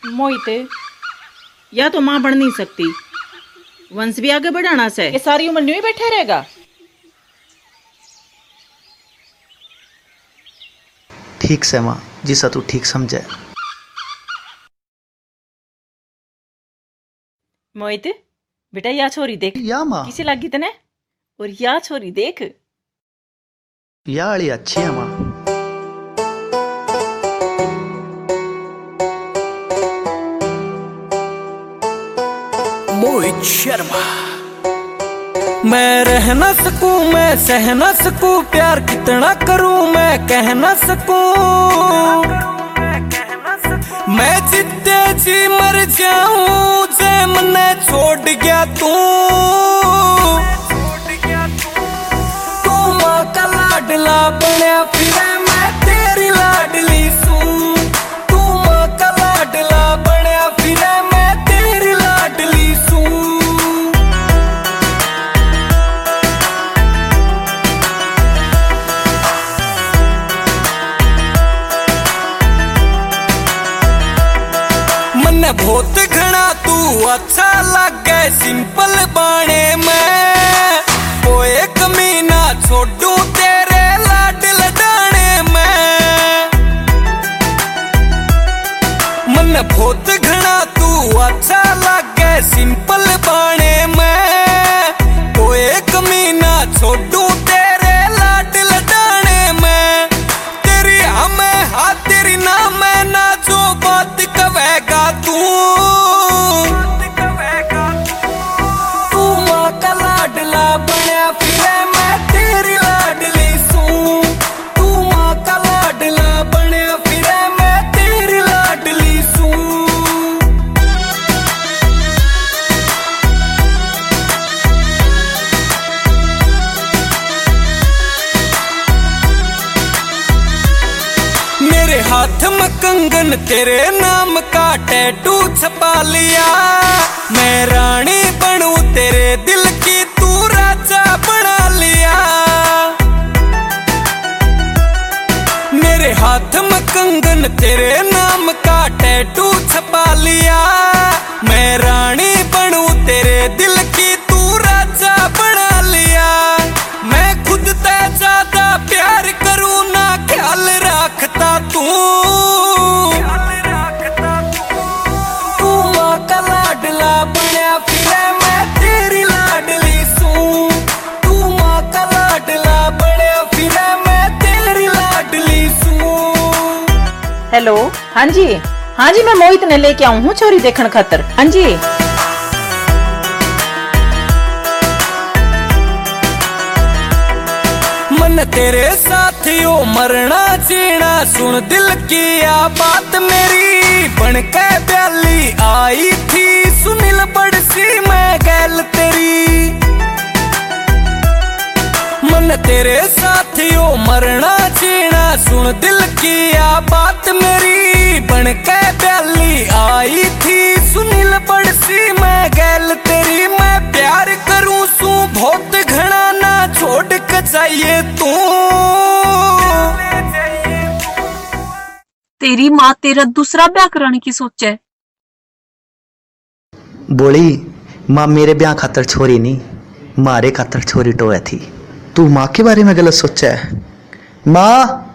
मोहित, या तो माँ बन नहीं सकती, वंश भी आगे बढ़ाना से ये सारी उम्र नहीं बैठा रहेगा। ठीक से माँ, जिसा तू ठीक समझे। मोहित बेटा, या छोरी देख, या माँ, किसी लागी तने, और या छोरी देख, या वाली अच्छी है माँ। मोहित शर्मा। मैं रह न सकूं, मैं सह न सकूं, प्यार कितना करूं मैं कह न सकूं। मैं जिद्दे जी मर जाऊं, जे मने छोड़ गया तू मां का लाडला बनया फिरे मैं तेरी लाडली सू। तू मां का लाडला बनया फिरे मैं तेरी लाडली सू। मन्ने बहुत घना तू अच्छा लगे, सिंपल बाणे मैं कोई कमी ना छोड़ू तेरे लाड लडाने में। मन्ने बहुत घना तू अच्छा लगे, सिंपल बाणे मैं कोई कमी ना छोड़ू तेरे लाड लडाने में। तेरी हमें हाँ तेरी ना मैं ना, जो बात कहेगा तू मां का लाडला बनया फिरे मैं तेरी लाडली सू। तू मां का लाडला बनया फिरे मैं तेरी लाडली सू। मेरे हाथ में कंगन तेरे नाम का टैटू छपा लिया, मैं रानी बनूं तेरे दिल की तू राजा बना लिया। मेरे हाथ में कंगन तेरे नाम का टैटू छपा लिया, मैं रानी बनूं तेरे दिल की तू राजा बना लिया। मैं खुद ते ज्यादा प्यार करूं ना ख्याल रखता तू मां का लाडला बनया फिरे मैं तेरी लाडली सू। तू मां का लाडला बनया फिरे मैं तेरी लाडली सू। हेलो, हाँ जी, हाँ जी, मैं मोहित ने लेके आऊं हूँ छोरी देखने खातर। हाँ जी, मन तेरे साथियों मरना जीना, सुन दिल की आ बात मेरी बन के प्याली आई थी सुनील बड़सी मैं गैल तेरी। मन तेरे साथियों मरना जीना, सुन दिल की आ बात मेरी बन के प्याली आई थी सुनील बड़सी मैं गैल तेरी। मैं प्यार करूं सू बहुत घना ना छोड़ के जाइए तू। तेरी माँ तेरा दूसरा ब्याह कराने की सोचे। बोली माँ मेरे ब्याह खातर छोरी नहीं, मारे खातर छोरी टोया थी। तू माँ के बारे में गलत सोचा है। माँ